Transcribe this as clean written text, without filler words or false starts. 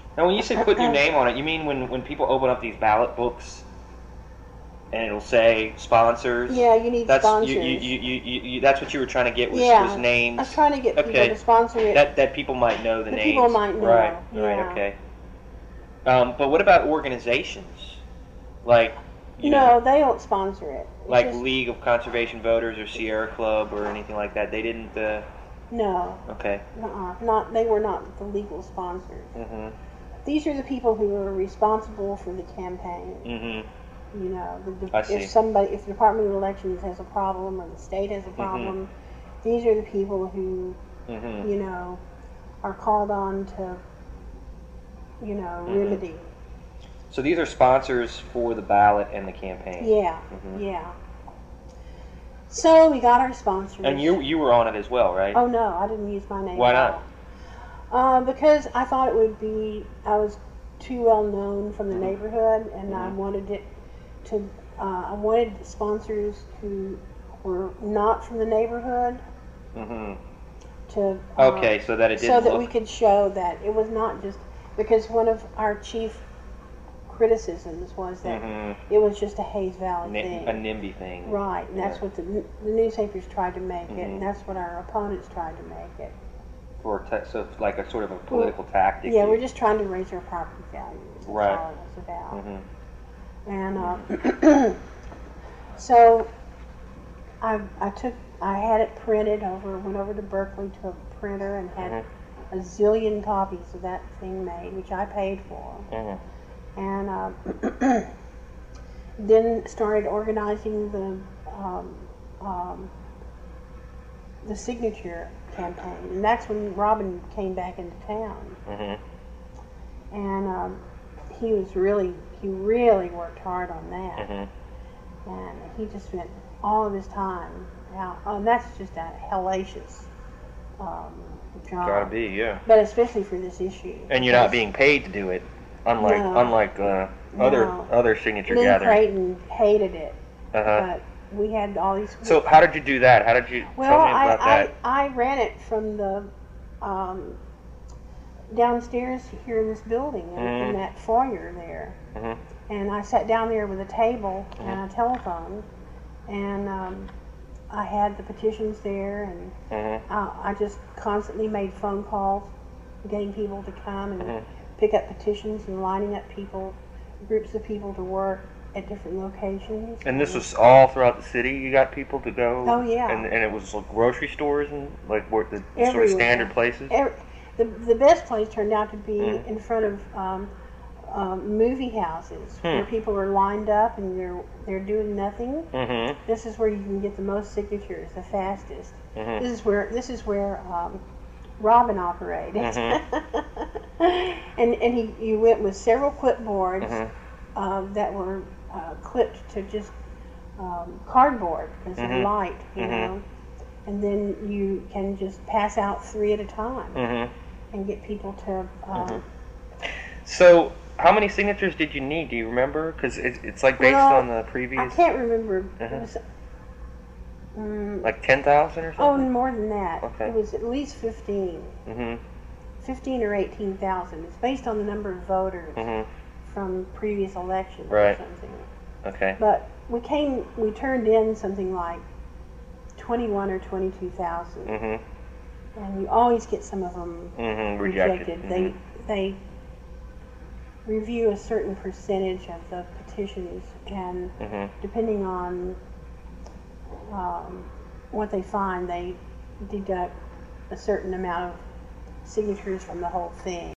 Now, when you say put your name on it, you mean when people open up these ballot books and it'll say sponsors? Yeah, you need That's sponsors. that's what you were trying to get was names. I was trying to get people Okay. to sponsor it. That people might know the names. People might know. Right. Yeah. Right. Okay. But what about organizations? Like, no, they don't sponsor it. It's like just, League of Conservation Voters or Sierra Club or anything like that. They didn't. No. Okay. Not. They were not the legal sponsors. Mhm. These are the people who are responsible for the campaign. Mhm. You know, I see. if the Department of Elections has a problem or the state has a problem, these are the people who, you know, are called on to, you know, remedy. So these are sponsors for the ballot and the campaign. Yeah, yeah. So we got our sponsors. And you were on it as well, right? Oh no, I didn't use my name. Why not? Because I thought it would be, I was too well known from the neighborhood, and I wanted it to, I wanted sponsors who were not from the neighborhood to. Okay, so that it didn't so that look... we could show that it was not just, because one of our chief criticisms was that it was just a Hayes Valley thing. A NIMBY thing. Right, and that's what the newspapers tried to make it, and that's what our opponents tried to make it. So it's like a sort of a political tactic. Yeah, we're just trying to raise our property values. That's Right. all it was about. And so I had it printed went over to Berkeley to a printer and had a zillion copies of that thing made, which I paid for. And then started organizing the signature campaign, and that's when Robin came back into town. And he really worked hard on that, and he just spent all of his time out. And that's just a hellacious job. Gotta be, yeah. But especially for this issue. And you're not being paid to do it, unlike other signature Lynn gatherings. Creighton hated it, but we had all these. So how did you do that? How did you tell me about that? I ran it from the downstairs here in this building, in that foyer there. And I sat down there with a table and a telephone, and I had the petitions there, and I just constantly made phone calls, getting people to come and pick up petitions and lining up groups of people to work at different locations. And this was all throughout the city? You got people to go? Oh, yeah. And it was like grocery stores and like the Everywhere. sort of standard places? The best place turned out to be in front of movie houses where people are lined up and they're doing nothing. This is where you can get the most signatures, the fastest. This is where Robin operated. and you went with several clipboards that were clipped to just cardboard because they're light, you know. And then you can just pass out 3 at a time and get people to. So, how many signatures did you need? Do you remember? Because it's like based on the previous. I can't remember. It was, like 10,000 or something? Oh, more than that. Okay. It was at least 15. 15 or 18,000. It's based on the number of voters from previous elections or something. Okay. But we turned in something like 21 or 22,000. And you always get some of them rejected. They review a certain percentage of the petitions, and depending on what they find, they deduct a certain amount of signatures from the whole thing.